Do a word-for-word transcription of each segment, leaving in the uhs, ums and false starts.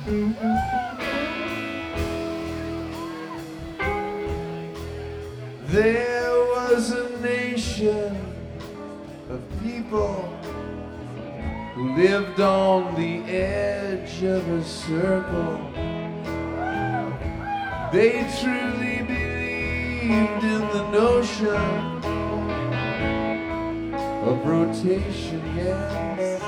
There was a nation of people who lived on the edge of a circle. They truly believed in the notion of rotation, yes.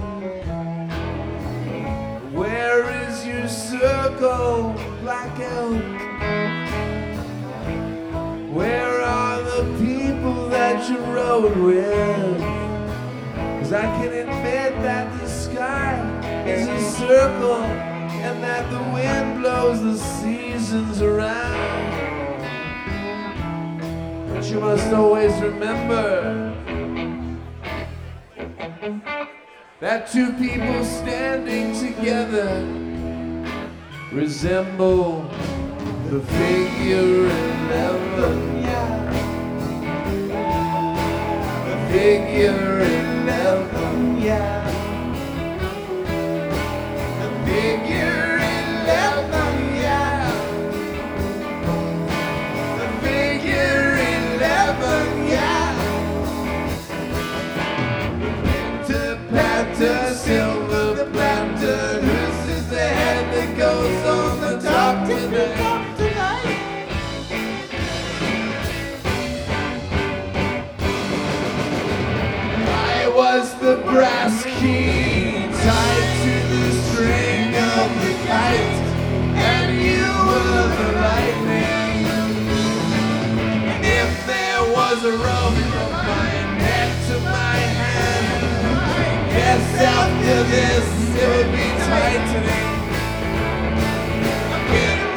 Where is your circle, Black Elk? Where are the people that you rode with? 'Cause I can admit that the sky is a circle and that the wind blows the seasons around. But you must always remember that two people standing together resemble the figure eleven, yeah. The figure eleven, yeah. The figure eleven, yeah. The figure eleven, yeah. Panther, panther, silver planter, whose is the head that goes on the top tonight? Was the brass key tied to the string of the kite, and you were the lightning. And if there was a rope from my neck to my hand, I guess after this it would be tightening. I'm getting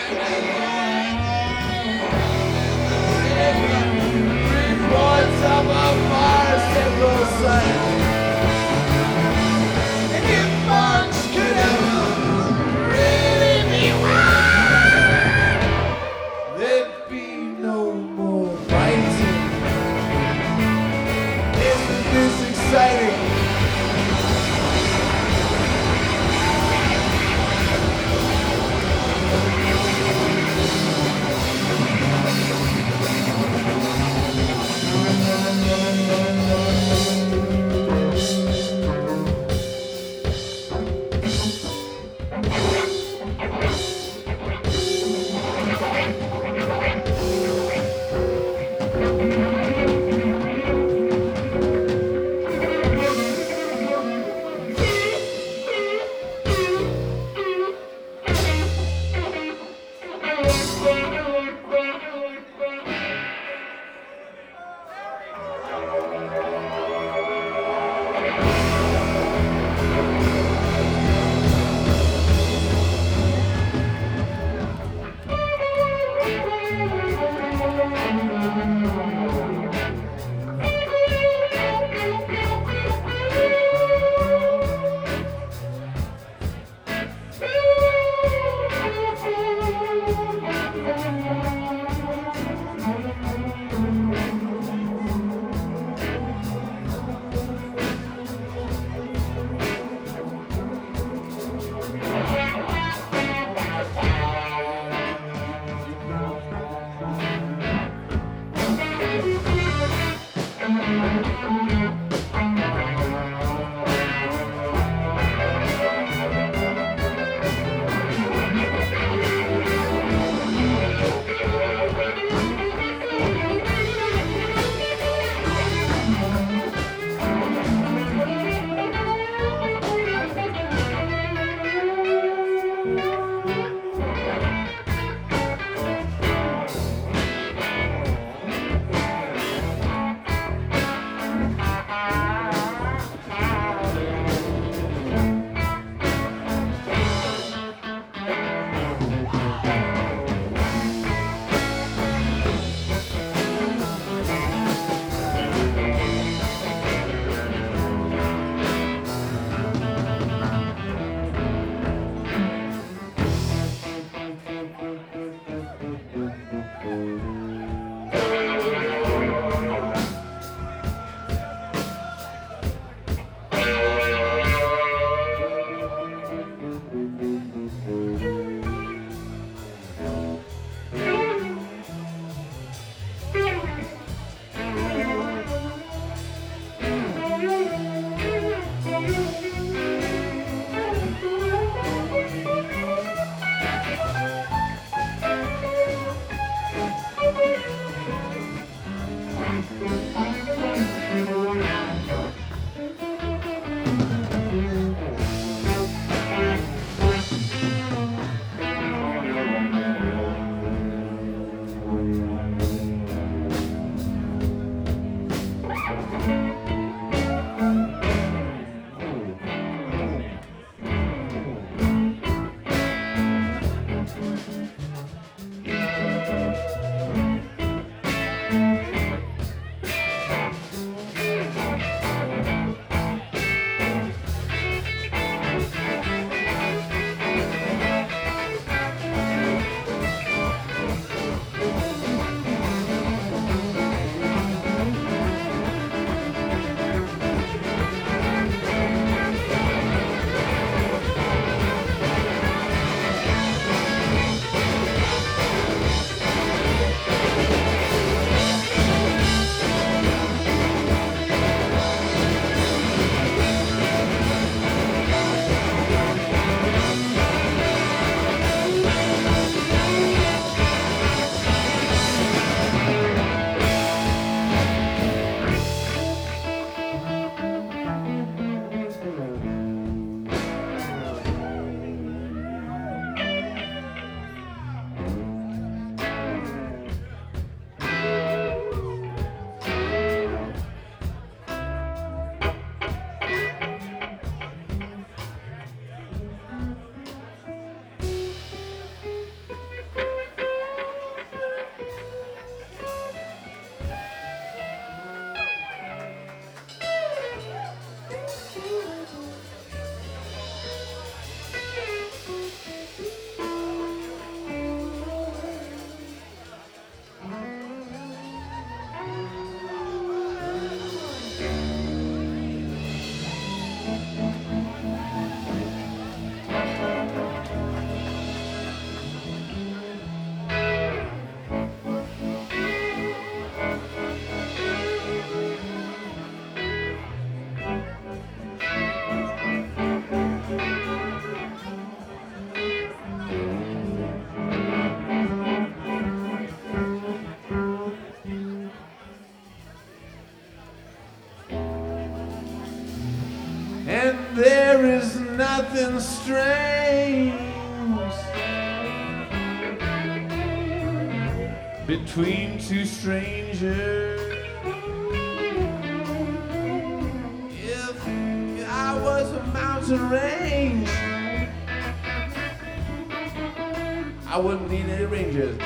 reports of a farcical sight. And if March could ever really be right, there'd be no more fighting. Isn't this exciting? something strange between two strangers. If I was a mountain range, I wouldn't need any rangers.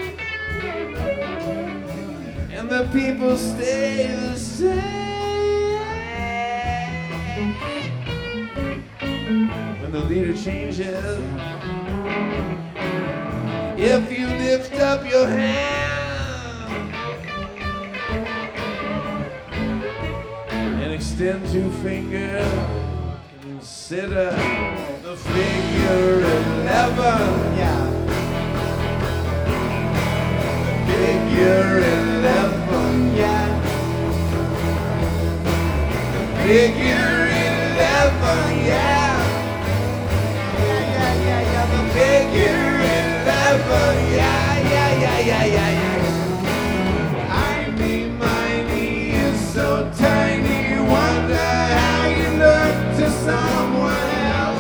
And the people stay the same. When the leader changes, if you lift up your hand and extend two fingers, consider the figure eleven. Yeah. The figure eleven. Yeah. The figure eleven. Yeah. Figure eleven, yeah, yeah, yeah, yeah, yeah, yeah. I mean, my knee is so tiny, wonder how you look to someone else.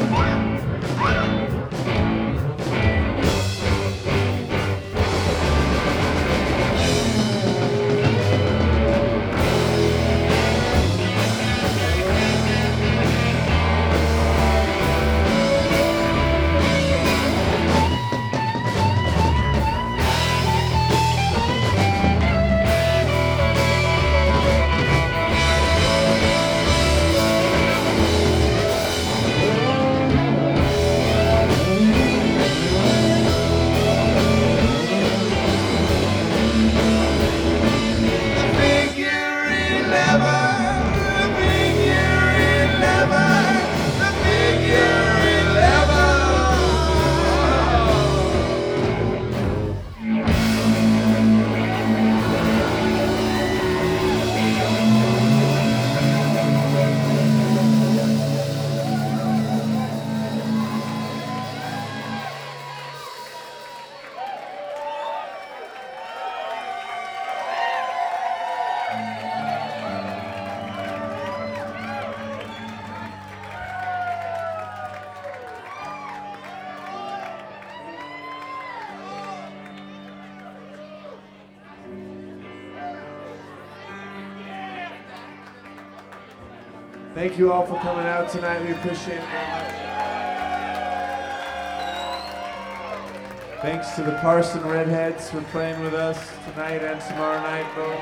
Thank you all for coming out tonight. We appreciate it very much. Thanks to the Parson Redheads for playing with us tonight and tomorrow night, both.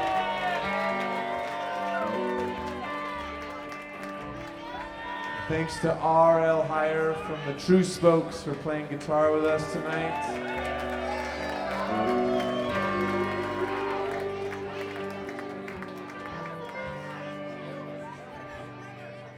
Thanks to R L Hire from the True Spokes for playing guitar with us tonight.